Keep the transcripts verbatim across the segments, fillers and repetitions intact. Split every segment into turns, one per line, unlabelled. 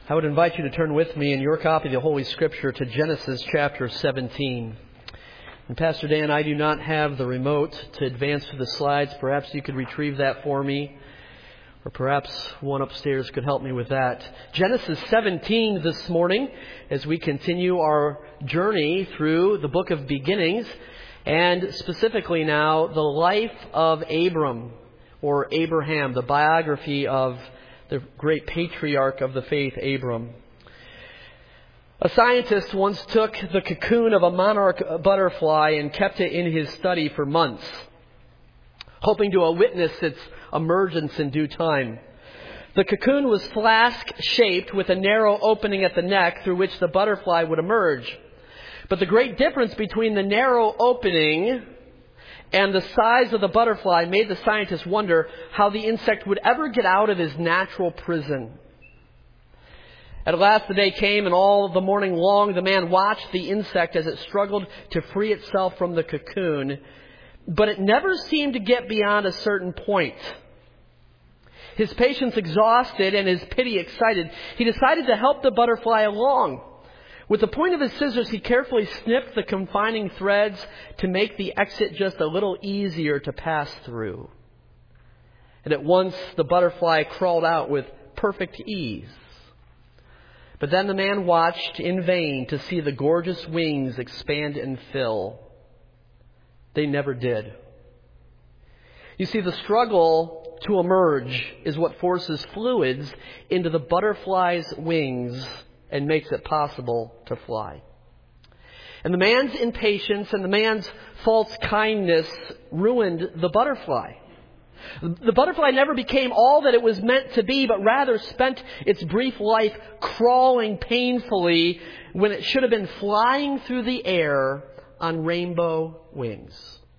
I would invite you to turn with me in your copy of the Holy Scripture to Genesis chapter seventeen. And Pastor Dan, I do not have the remote to advance through the slides. Perhaps you could retrieve that for me. Or perhaps one upstairs could help me with that. Genesis seventeen this morning as we continue our journey through the book of beginnings. And specifically now, the life of Abram, or Abraham, the biography of the great patriarch of the faith, Abram. A scientist once took the cocoon of a monarch butterfly and kept it in his study for months, hoping to witness its emergence in due time. The cocoon was flask-shaped with a narrow opening at the neck through which the butterfly would emerge. But the great difference between the narrow opening and the size of the butterfly made the scientist wonder how the insect would ever get out of his natural prison. At last the day came, and all the morning long the man watched the insect as it struggled to free itself from the cocoon. But it never seemed to get beyond a certain point. His patience exhausted and his pity excited, he decided to help the butterfly along. With the point of his scissors, he carefully snipped the confining threads to make the exit just a little easier to pass through. And at once, the butterfly crawled out with perfect ease. But then the man watched in vain to see the gorgeous wings expand and fill. They never did. You see, the struggle to emerge is what forces fluids into the butterfly's wings and makes it possible to fly. And the man's impatience and the man's false kindness ruined the butterfly. The butterfly never became all that it was meant to be, but rather spent its brief life crawling painfully when it should have been flying through the air on rainbow wings.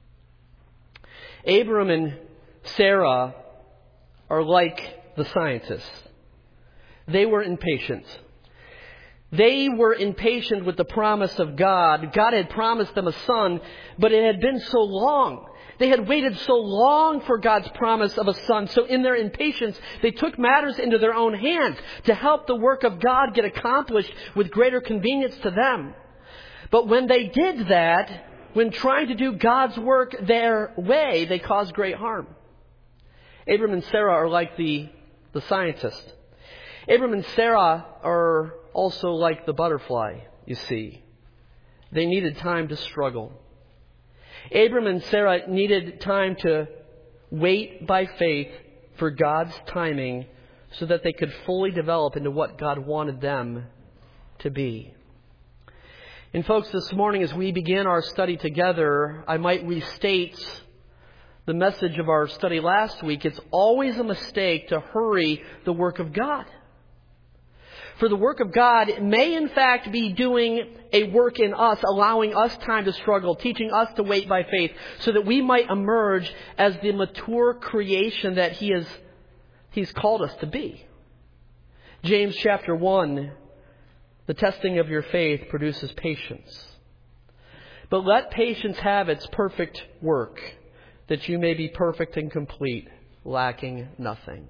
Abram and Sarah are like the scientists. They were impatient. They were impatient with the promise of God. God had promised them a son, but it had been so long. They had waited so long for God's promise of a son. So in their impatience, they took matters into their own hands to help the work of God get accomplished with greater convenience to them. But when they did that, when trying to do God's work their way, they caused great harm. Abram and Sarah are like the, the scientist. Abram and Sarah are also like the butterfly, you see. They needed time to struggle. Abram and Sarah needed time to wait by faith for God's timing so that they could fully develop into what God wanted them to be. And folks, this morning as we begin our study together, I might restate the message of our study last week. It's always a mistake to hurry the work of God. For the work of God may in fact be doing a work in us, allowing us time to struggle, teaching us to wait by faith, so that we might emerge as the mature creation that He has, He's called us to be. James chapter one, the testing of your faith produces patience. But let patience have its perfect work, that you may be perfect and complete, lacking nothing.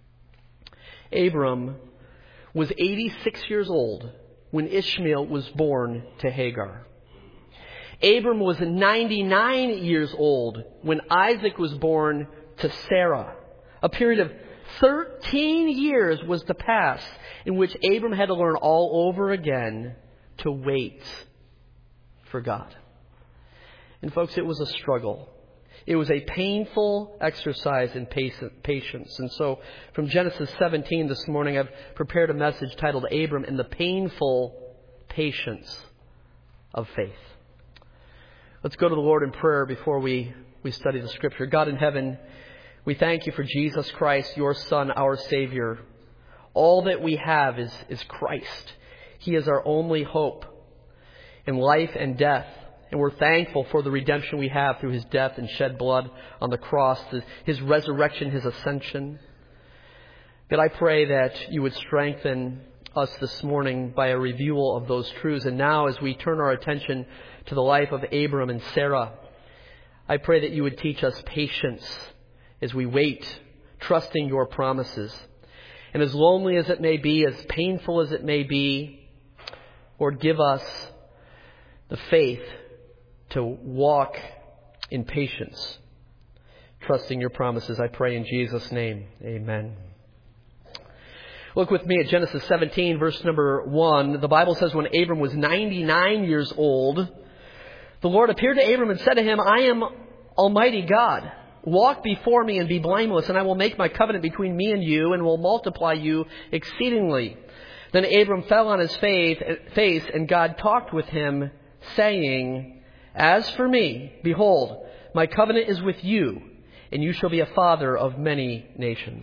Abram was eighty-six years old when Ishmael was born to Hagar. Abram was ninety-nine years old when Isaac was born to Sarah. A period of thirteen years was to pass in which Abram had to learn all over again to wait for God. And folks, it was a struggle. It was a painful exercise in patience. And so from Genesis seventeen this morning, I've prepared a message titled Abram and the Painful Patience of Faith. Let's go to the Lord in prayer before we, we study the Scripture. God in heaven, we thank You for Jesus Christ, Your Son, our Savior. All that we have is, is Christ. He is our only hope in life and death. And we're thankful for the redemption we have through His death and shed blood on the cross, His resurrection, His ascension. God, I pray that You would strengthen us this morning by a review of those truths. And now as we turn our attention to the life of Abram and Sarah, I pray that You would teach us patience as we wait, trusting Your promises. And as lonely as it may be, as painful as it may be, Lord, give us the faith to walk in patience, trusting your promises. I pray in Jesus' name. Amen. Look with me at Genesis seventeen, verse number one. The Bible says when Abram was ninety-nine years old, the Lord appeared to Abram and said to him, I am Almighty God. Walk before me and be blameless, and I will make my covenant between me and you, and will multiply you exceedingly. Then Abram fell on his face, and God talked with him, saying, As for me, behold, my covenant is with you, and you shall be a father of many nations.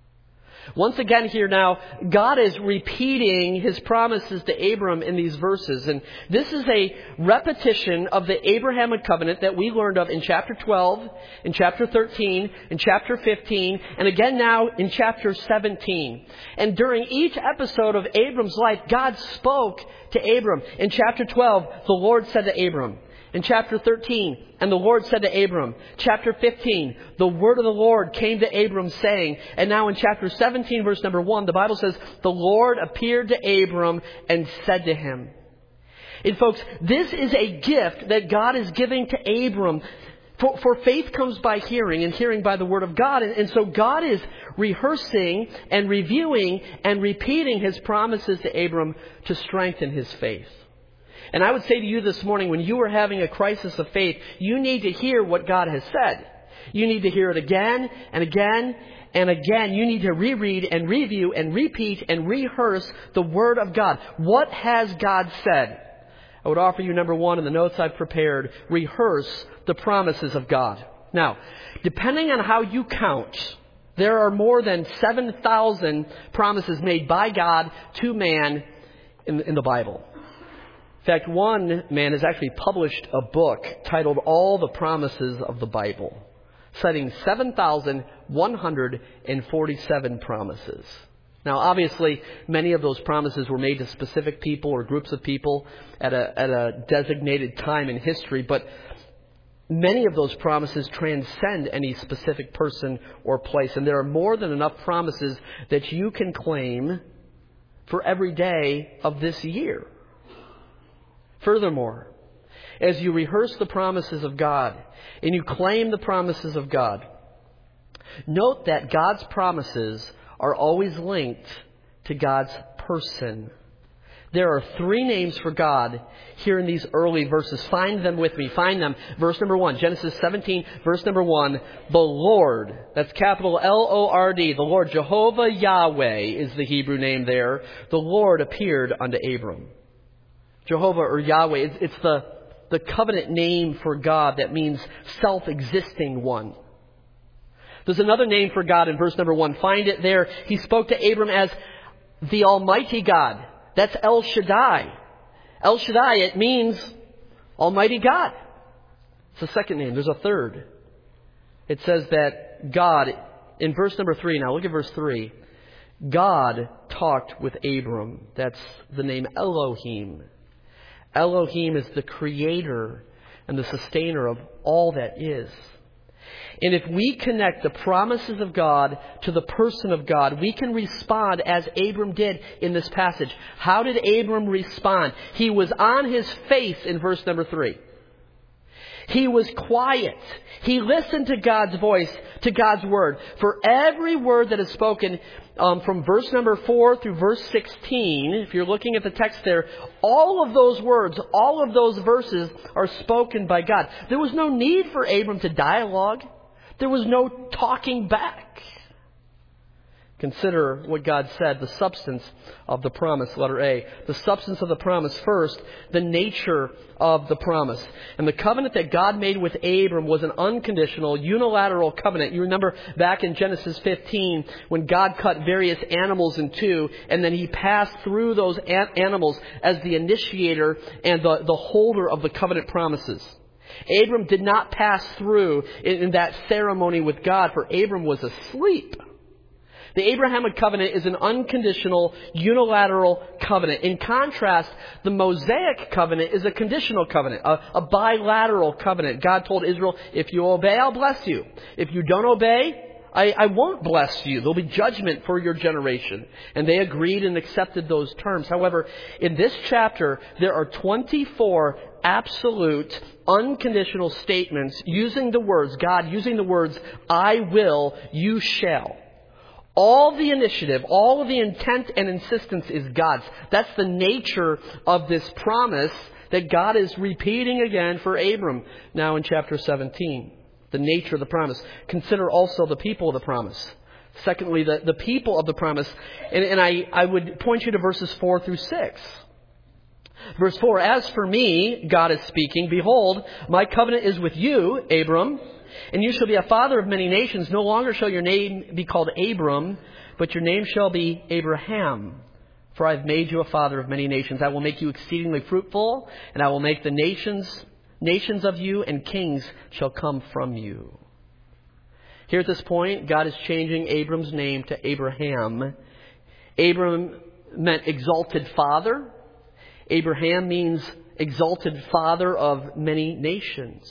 Once again here now, God is repeating His promises to Abram in these verses. And this is a repetition of the Abrahamic covenant that we learned of in chapter twelve, in chapter thirteen, in chapter fifteen, and again now in chapter seventeen. And during each episode of Abram's life, God spoke to Abram. In chapter twelve, the Lord said to Abram. In chapter thirteen, and the Lord said to Abram. Chapter fifteen, the word of the Lord came to Abram saying. And now in chapter seventeen, verse number one, the Bible says, the Lord appeared to Abram and said to him. And folks, this is a gift that God is giving to Abram. For, for faith comes by hearing, and hearing by the word of God. And, and so God is rehearsing and reviewing and repeating His promises to Abram to strengthen his faith. And I would say to you this morning, when you are having a crisis of faith, you need to hear what God has said. You need to hear it again and again and again. You need to reread and review and repeat and rehearse the Word of God. What has God said? I would offer you, number one, in the notes I've prepared, rehearse the promises of God. Now, depending on how you count, there are more than seven thousand promises made by God to man in, in the Bible. In fact, one man has actually published a book titled All the Promises of the Bible, citing seven thousand one hundred forty-seven promises. Now, obviously, many of those promises were made to specific people or groups of people at a, at a designated time in history, but many of those promises transcend any specific person or place. And there are more than enough promises that you can claim for every day of this year. Furthermore, as you rehearse the promises of God and you claim the promises of God, note that God's promises are always linked to God's person. There are three names for God here in these early verses. Find them with me. Find them. Verse number one, Genesis seventeen, verse number one, the Lord. That's capital L O R D. The Lord, Jehovah Yahweh is the Hebrew name there. The Lord appeared unto Abram. Jehovah or Yahweh, it's, it's the, the covenant name for God that means self-existing one. There's another name for God in verse number one. Find it there. He spoke to Abram as the Almighty God. That's El Shaddai. El Shaddai, it means Almighty God. It's the second name. There's a third. It says that God, in verse number three, now look at verse three. God talked with Abram. That's the name Elohim. Elohim is the creator and the sustainer of all that is. And if we connect the promises of God to the person of God, we can respond as Abram did in this passage. How did Abram respond? He was on his face in verse number three. He was quiet. He listened to God's voice, to God's word. For every word that is spoken um, from verse number four through verse sixteen, if you're looking at the text there, all of those words, all of those verses are spoken by God. There was no need for Abram to dialogue. There was no talking back. Consider what God said, the substance of the promise, letter A. The substance of the promise first, the nature of the promise. And the covenant that God made with Abram was an unconditional, unilateral covenant. You remember back in Genesis fifteen when God cut various animals in two, and then He passed through those animals as the initiator and the, the holder of the covenant promises. Abram did not pass through in, in that ceremony with God, for Abram was asleep. The Abrahamic covenant is an unconditional, unilateral covenant. In contrast, the Mosaic covenant is a conditional covenant, a, a bilateral covenant. God told Israel, if you obey, I'll bless you. If you don't obey, I, I won't bless you. There'll be judgment for your generation. And they agreed and accepted those terms. However, in this chapter, there are twenty-four absolute, unconditional statements using the words, God using the words, I will, you shall. All the initiative, all of the intent and insistence is God's. That's the nature of this promise that God is repeating again for Abram now in chapter seventeen. The nature of the promise. Consider also the people of the promise. Secondly, the, the people of the promise. And, and I, I would point you to verses four through six. Verse four, as for me, God is speaking, behold, my covenant is with you, Abram, and you shall be a father of many nations. No longer shall your name be called Abram, but your name shall be Abraham. For I have made you a father of many nations. I will make you exceedingly fruitful, and I will make the nations nations of you, and kings shall come from you. Here at this point, God is changing Abram's name to Abraham. Abram meant exalted father. Abraham means exalted father of many nations.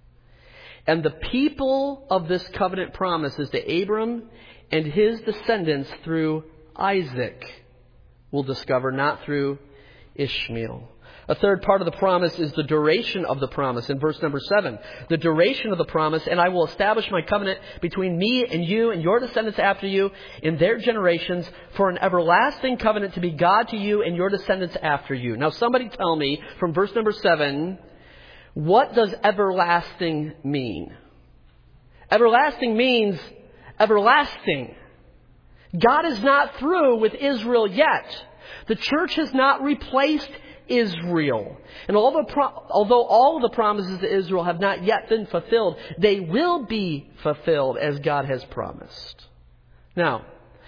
And the people of this covenant promise is to Abram and his descendants through Isaac. We'll discover, not through Ishmael. A third part of the promise is the duration of the promise in verse number seven. The duration of the promise, and I will establish my covenant between me and you and your descendants after you in their generations for an everlasting covenant to be God to you and your descendants after you. Now somebody tell me from verse number seven, what does everlasting mean? Everlasting means everlasting. God is not through with Israel yet. The church has not replaced Israel. And although, although all of the promises to Israel have not yet been fulfilled, they will be fulfilled as God has promised. Now,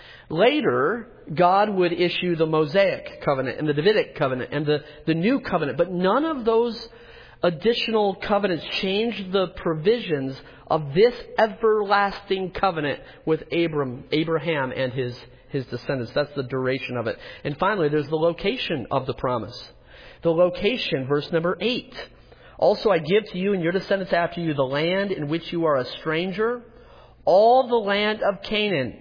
later, God would issue the Mosaic covenant and the Davidic covenant and the, the new covenant. But none of those additional covenants change the provisions of this everlasting covenant with Abram, Abraham and his, his descendants. That's the duration of it. And finally, there's the location of the promise. The location, verse number eight. Also I give to you and your descendants after you the land in which you are a stranger, all the land of Canaan,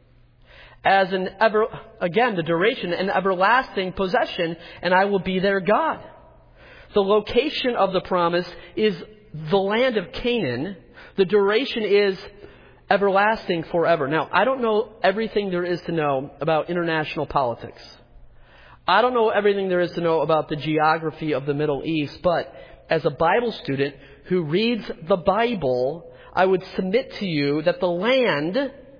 as an ever, again, the duration, an everlasting possession, and I will be their God. The location of the promise is the land of Canaan. The duration is everlasting forever. Now, I don't know everything there is to know about international politics. I don't know everything there is to know about the geography of the Middle East, but as a Bible student who reads the Bible, I would submit to you that the land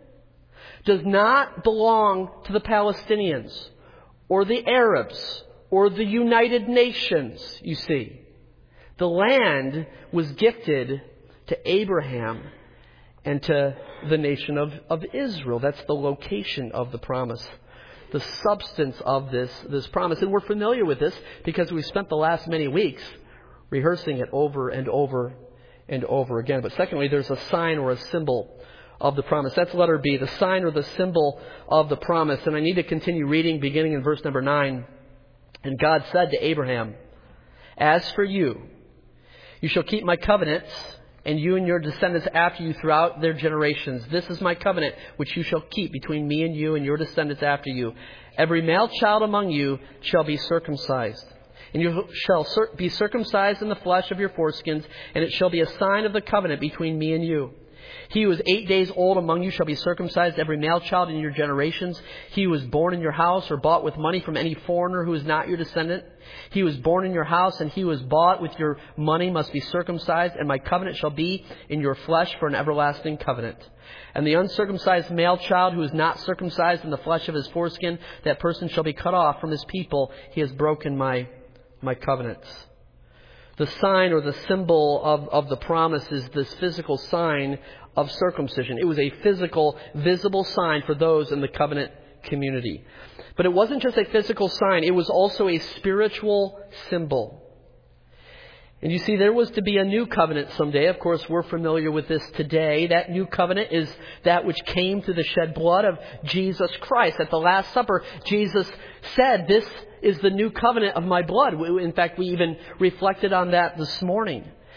does not belong to the Palestinians or the Arabs or the United Nations, you see. The land was gifted to Abraham and to the nation of, of Israel. That's the location of the promise. The substance of this, this promise. And we're familiar with this because we spent the last many weeks rehearsing it over and over and over again. But secondly, there's a sign or a symbol of the promise. That's letter B, the sign or the symbol of the promise. And I need to continue reading beginning in verse number nine. And God said to Abraham, as for you, you shall keep my covenants, and you and your descendants after you throughout their generations. This is my covenant which you shall keep between me and you and your descendants after you. Every male child among you shall be circumcised. And you shall be circumcised in the flesh of your foreskins, and it shall be a sign of the covenant between me and you. He who is eight days old among you shall be circumcised, every male child in your generations. He who is born in your house or bought with money from any foreigner who is not your descendant. He who is born in your house and he who is bought with your money must be circumcised, and my covenant shall be in your flesh for an everlasting covenant. And the uncircumcised male child who is not circumcised in the flesh of his foreskin, that person shall be cut off from his people. He has broken my, my covenants. The sign or the symbol of, of the promise is this physical sign of circumcision. It was a physical, visible sign for those in the covenant community. But it wasn't just a physical sign. It was also a spiritual symbol. And you see, there was to be a new covenant someday. Of course, we're familiar with this today. That new covenant is that which came through the shed blood of Jesus Christ. At the Last Supper, Jesus said, this is the new covenant of my blood. In fact, we even reflected on that this morning.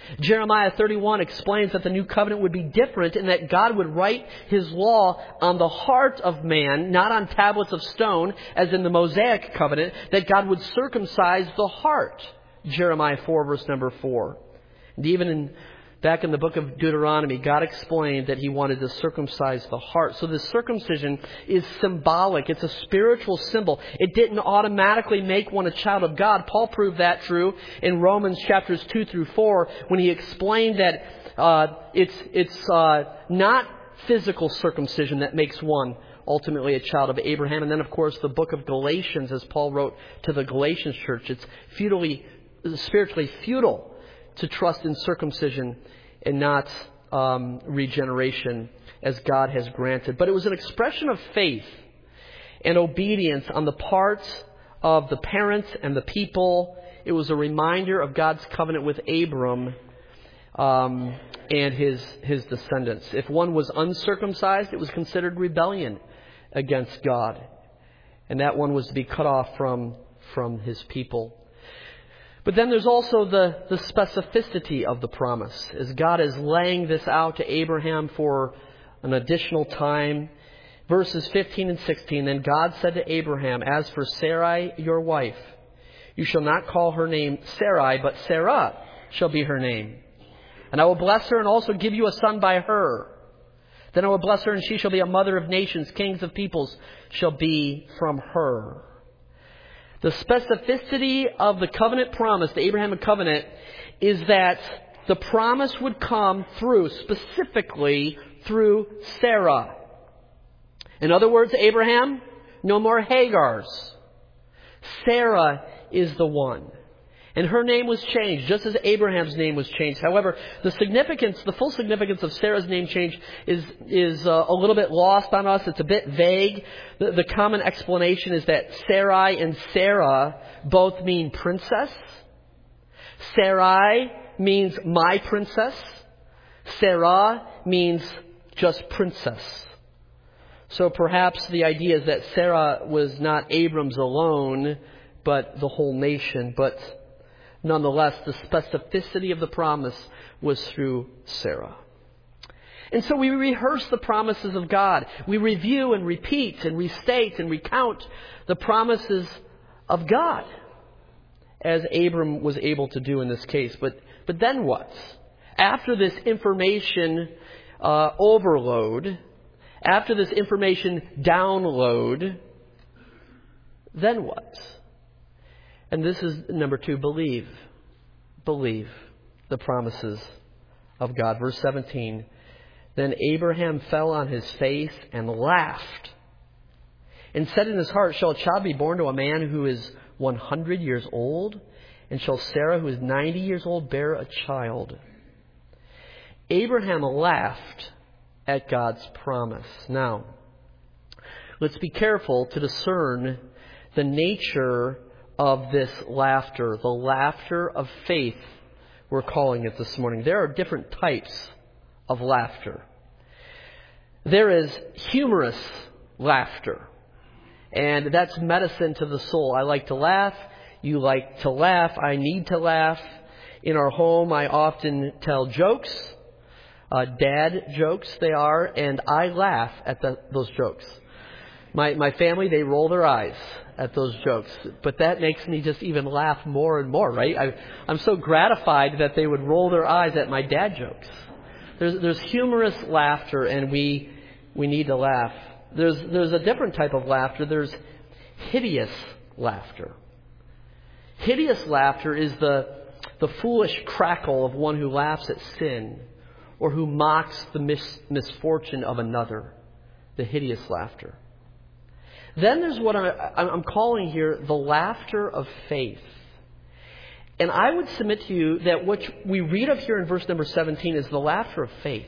Jeremiah thirty-one explains that the new covenant would be different in that God would write His law on the heart of man, not on tablets of stone, as in the Mosaic covenant, that God would circumcise the heart. Jeremiah four, verse number four. And even in Back in the book of Deuteronomy, God explained that He wanted to circumcise the heart. So this circumcision is symbolic. It's a spiritual symbol. It didn't automatically make one a child of God. Paul proved that true in Romans chapters two through four when he explained that uh, it's it's uh, not physical circumcision that makes one ultimately a child of Abraham. And then, of course, the book of Galatians, as Paul wrote to the Galatians church, it's futilely, spiritually futile to trust in circumcision and not um, regeneration as God has granted. But it was an expression of faith and obedience on the part of the parents and the people. It was a reminder of God's covenant with Abram um, and his his descendants. If one was uncircumcised, it was considered rebellion against God. And that one was to be cut off from, from his people. But then there's also the, the specificity of the promise. As God is laying this out to Abraham for an additional time. Verses fifteen and sixteen, then God said to Abraham, as for Sarai, your wife, you shall not call her name Sarai, but Sarah shall be her name. And I will bless her and also give you a son by her. Then I will bless her and she shall be a mother of nations. Kings of peoples shall be from her. The specificity of the covenant promise, the Abrahamic covenant, is that the promise would come through, specifically through Sarah. In other words, Abraham, no more Hagars. Sarah is the one. And her name was changed, just as Abraham's name was changed. However, the significance, the full significance of Sarah's name change is is uh, a little bit lost on us. It's a bit vague. The, the common explanation is that Sarai and Sarah both mean princess. Sarai means my princess. Sarah means just princess. So perhaps the idea is that Sarah was not Abram's alone, but the whole nation. But nonetheless, the specificity of the promise was through Sarah. And so we rehearse the promises of God. We review and repeat and restate and recount the promises of God, as Abram was able to do in this case. But but then what? After this information uh, overload, after this information download, then what? And this is number two, believe. Believe the promises of God. Verse seventeen, then Abraham fell on his face and laughed and said in his heart, shall a child be born to a man who is one hundred years old? And shall Sarah, who is ninety years old, bear a child? Abraham laughed at God's promise. Now, let's be careful to discern the nature of this laughter, the laughter of faith, we're calling it this morning. There are different types of laughter. There is humorous laughter, and that's medicine to the soul. I like to laugh. You like to laugh. I need to laugh. In our home, I often tell jokes, uh, dad jokes they are, and I laugh at the, those jokes. My my family, they roll their eyes at those jokes. But that makes me just even laugh more and more, right? I, I'm so gratified that they would roll their eyes at my dad jokes. There's there's humorous laughter, and we we need to laugh. There's there's a different type of laughter. There's hideous laughter. Hideous laughter is the the foolish crackle of one who laughs at sin or who mocks the mis- misfortune of another. The hideous laughter. Then there's what I'm calling here the laughter of faith. And I would submit to you that what we read of here in verse number seventeen is the laughter of faith.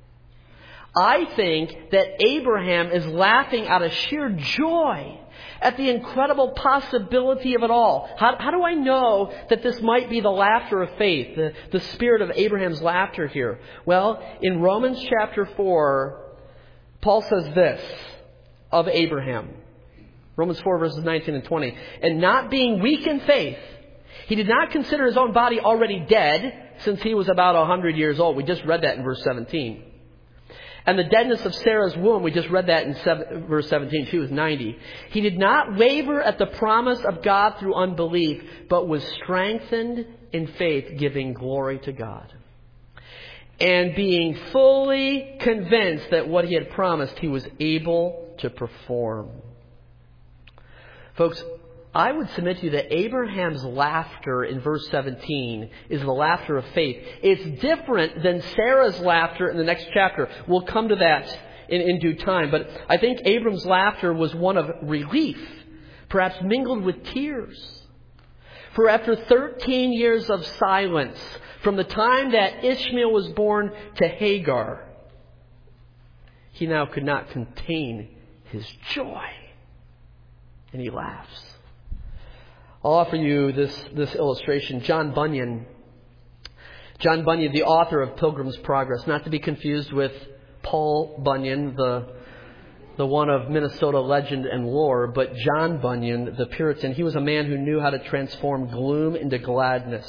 I think that Abraham is laughing out of sheer joy at the incredible possibility of it all. How, how do I know that this might be the laughter of faith, the, the spirit of Abraham's laughter here? Well, in Romans chapter four, Paul says this of Abraham. Romans four, verses nineteen and twenty. And not being weak in faith, he did not consider his own body already dead, since he was about one hundred years old. We just read that in verse seventeen. And the deadness of Sarah's womb, we just read that in seven, verse seventeen. She was ninety. He did not waver at the promise of God through unbelief, but was strengthened in faith, giving glory to God. And being fully convinced that what he had promised, he was able to perform. Folks, I would submit to you that Abraham's laughter in verse seventeen is the laughter of faith. It's different than Sarah's laughter in the next chapter. We'll come to that in, in due time. But I think Abram's laughter was one of relief, perhaps mingled with tears. For after thirteen years of silence, from the time that Ishmael was born to Hagar, he now could not contain his joy. And he laughs. I'll offer you this, this illustration. John Bunyan. John Bunyan, the author of Pilgrim's Progress. Not to be confused with Paul Bunyan, the, the one of Minnesota legend and lore, but John Bunyan, the Puritan. He was a man who knew how to transform gloom into gladness.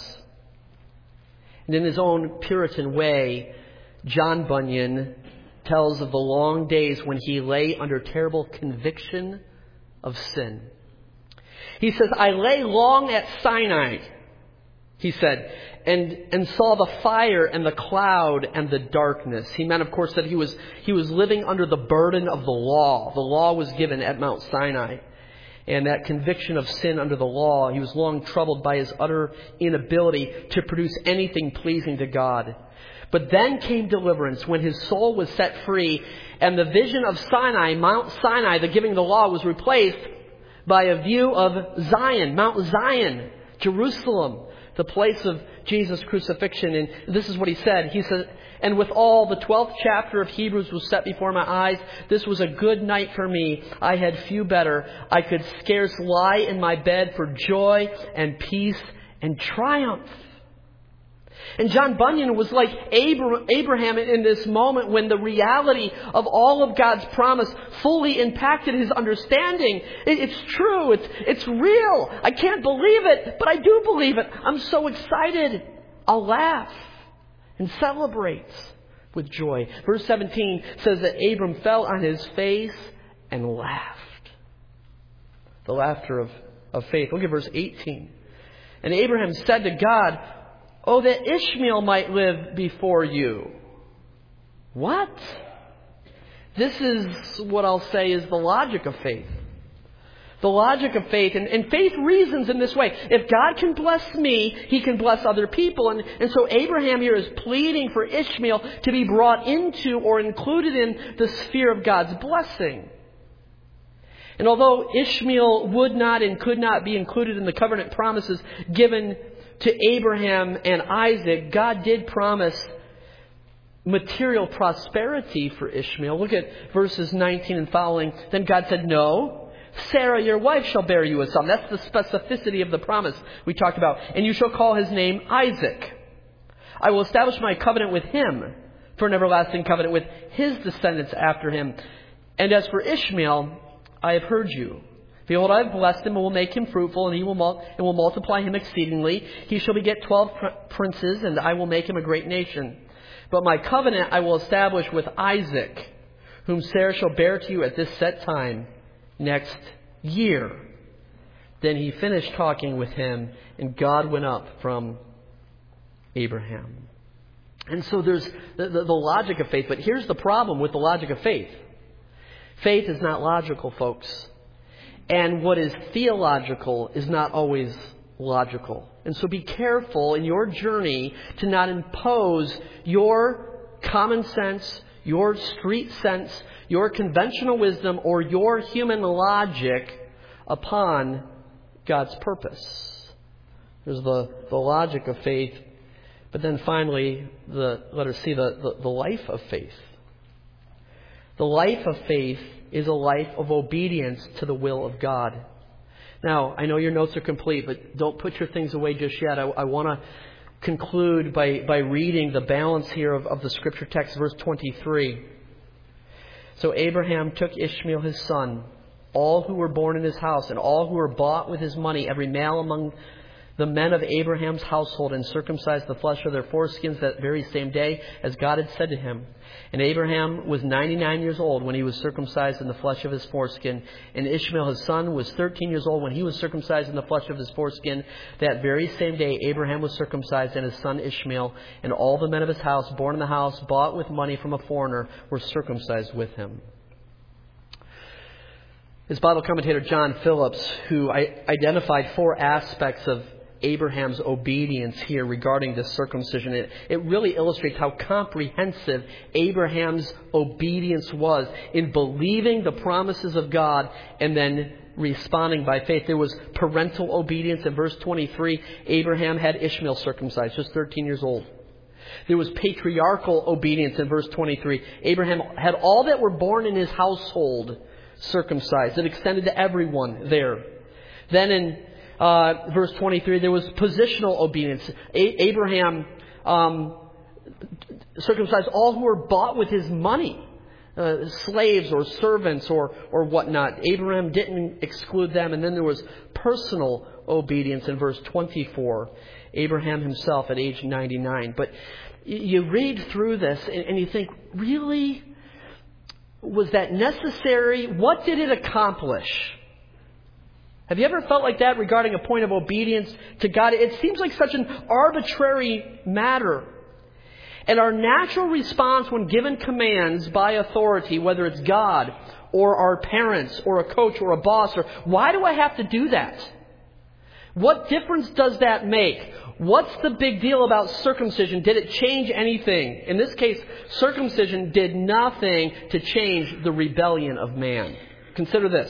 And in his own Puritan way, John Bunyan tells of the long days when he lay under terrible conviction of sin. He says, I lay long at Sinai, he said, and, and saw the fire and the cloud and the darkness. He meant, of course, that he was, he was living under the burden of the law. The law was given at Mount Sinai. And that conviction of sin under the law, he was long troubled by his utter inability to produce anything pleasing to God. But then came deliverance when his soul was set free, and the vision of Sinai, Mount Sinai, the giving of the law, was replaced by a view of Zion, Mount Zion, Jerusalem, the place of Jesus' crucifixion. And this is what he said. He said, and with all, the twelfth chapter of Hebrews was set before my eyes. This was a good night for me. I had few better. I could scarce lie in my bed for joy and peace and triumph. And John Bunyan was like Abraham in this moment when the reality of all of God's promise fully impacted his understanding. It's true. It's, it's real. I can't believe it, but I do believe it. I'm so excited. I'll laugh and celebrate with joy. Verse seventeen says that Abram fell on his face and laughed. The laughter of, of faith. Look at verse eighteen. And Abraham said to God, oh, that Ishmael might live before you. What? This is what I'll say is the logic of faith. The logic of faith. And, and faith reasons in this way. If God can bless me, He can bless other people. And, and so Abraham here is pleading for Ishmael to be brought into or included in the sphere of God's blessing. And although Ishmael would not and could not be included in the covenant promises given to Abraham and Isaac, God did promise material prosperity for Ishmael. Look at verses nineteen and following. Then God said, no, Sarah, your wife, shall bear you a son. That's the specificity of the promise we talked about. And you shall call his name Isaac. I will establish my covenant with him for an everlasting covenant with his descendants after him. And as for Ishmael, I have heard you. Behold, I have blessed him and will make him fruitful, and he will mul- and will multiply him exceedingly. He shall beget twelve pr- princes, and I will make him a great nation. But my covenant I will establish with Isaac, whom Sarah shall bear to you at this set time next year. Then he finished talking with him, and God went up from Abraham. And so there's the, the, the logic of faith. But here's the problem with the logic of faith. Faith is not logical, folks. And what is theological is not always logical. And so be careful in your journey to not impose your common sense, your street sense, your conventional wisdom, or your human logic upon God's purpose. There's the, the logic of faith. But then finally, the, let us see the, the, the life of faith. The life of faith is a life of obedience to the will of God. Now, I know your notes are complete, but don't put your things away just yet. I, I want to conclude by, by reading the balance here of, of the scripture text, verse twenty-three. So Abraham took Ishmael his son, all who were born in his house, and all who were bought with his money, every male among the men of Abraham's household and circumcised the flesh of their foreskins that very same day, as God had said to him. And Abraham was ninety-nine years old when he was circumcised in the flesh of his foreskin. And Ishmael, his son, was thirteen years old when he was circumcised in the flesh of his foreskin. That very same day, Abraham was circumcised, and his son Ishmael, and all the men of his house, born in the house, bought with money from a foreigner, were circumcised with him. His Bible commentator John Phillips, who identified four aspects of Abraham's obedience here regarding this circumcision, it, it really illustrates how comprehensive Abraham's obedience was in believing the promises of God and then responding by faith. There was parental obedience. In verse twenty-three, Abraham had Ishmael circumcised, just thirteen years old. There was patriarchal obedience in verse twenty-three. Abraham had all that were born in his household circumcised. It extended to everyone there. Then in uh, verse twenty-three, there was positional obedience. A- Abraham um, circumcised all who were bought with his money, uh, slaves or servants or or whatnot. Abraham didn't exclude them. And then there was personal obedience in verse twenty-four. Abraham himself at age ninety-nine. But you read through this and you think, really? Was that necessary? What did it accomplish? Have you ever felt like that regarding a point of obedience to God? It seems like such an arbitrary matter. And our natural response when given commands by authority, whether it's God or our parents or a coach or a boss, or why do I have to do that? What difference does that make? What's the big deal about circumcision? Did it change anything? In this case, circumcision did nothing to change the rebellion of man. Consider this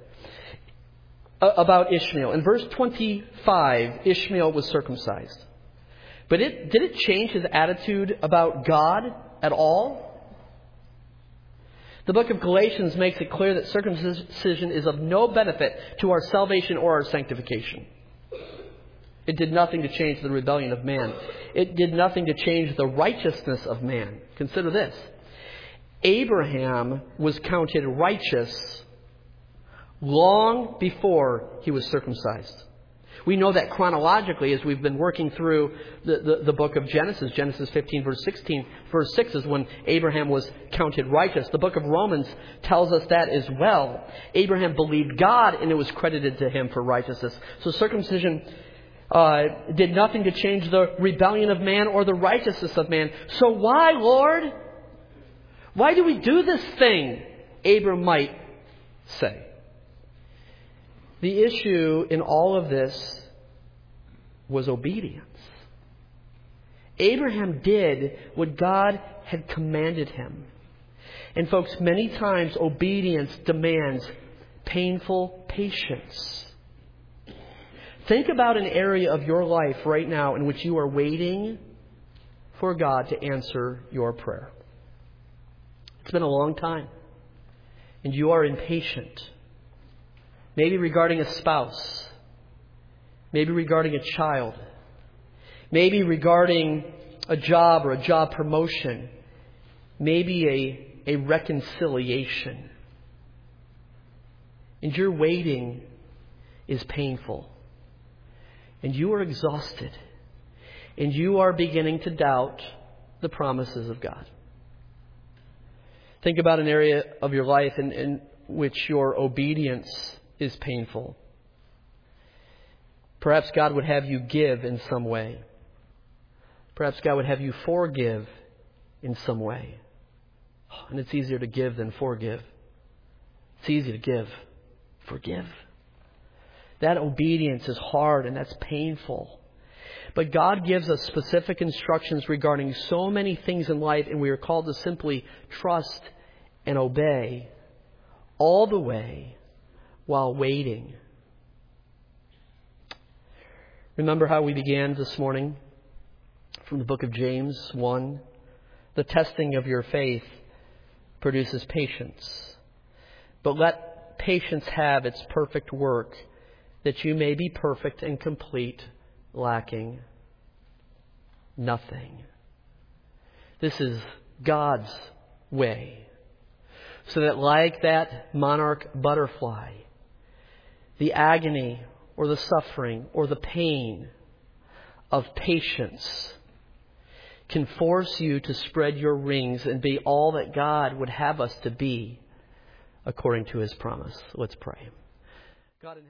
about Ishmael. In verse twenty-five, Ishmael was circumcised. But it, did it change his attitude about God at all? The book of Galatians makes it clear that circumcision is of no benefit to our salvation or our sanctification. It did nothing to change the rebellion of man. It did nothing to change the righteousness of man. Consider this. Abraham was counted righteous long before he was circumcised. We know that chronologically as we've been working through the, the, the book of Genesis. Genesis fifteen, verse sixteen. Verse six is when Abraham was counted righteous. The book of Romans tells us that as well. Abraham believed God and it was credited to him for righteousness. So circumcision Uh, did nothing to change the rebellion of man or the righteousness of man. So why, Lord? Why do we do this thing? Abram might say. The issue in all of this was obedience. Abraham did what God had commanded him. And folks, many times obedience demands painful patience. Think about an area of your life right now in which you are waiting for God to answer your prayer. It's been a long time, and you are impatient. Maybe regarding a spouse. Maybe regarding a child. Maybe regarding a job or a job promotion. Maybe a, a reconciliation. And your waiting is painful. And you are exhausted. And you are beginning to doubt the promises of God. Think about an area of your life in, in which your obedience is painful. Perhaps God would have you give in some way. Perhaps God would have you forgive in some way. And it's easier to give than forgive. It's easy to give. Forgive. That obedience is hard and that's painful. But God gives us specific instructions regarding so many things in life, and we are called to simply trust and obey all the way while waiting. Remember how we began this morning from the book of James one? The testing of your faith produces patience. But let patience have its perfect work, that you may be perfect and complete, lacking nothing. This is God's way. So that like that monarch butterfly, the agony or the suffering or the pain of patience can force you to spread your wings and be all that God would have us to be according to His promise. Let's pray. God in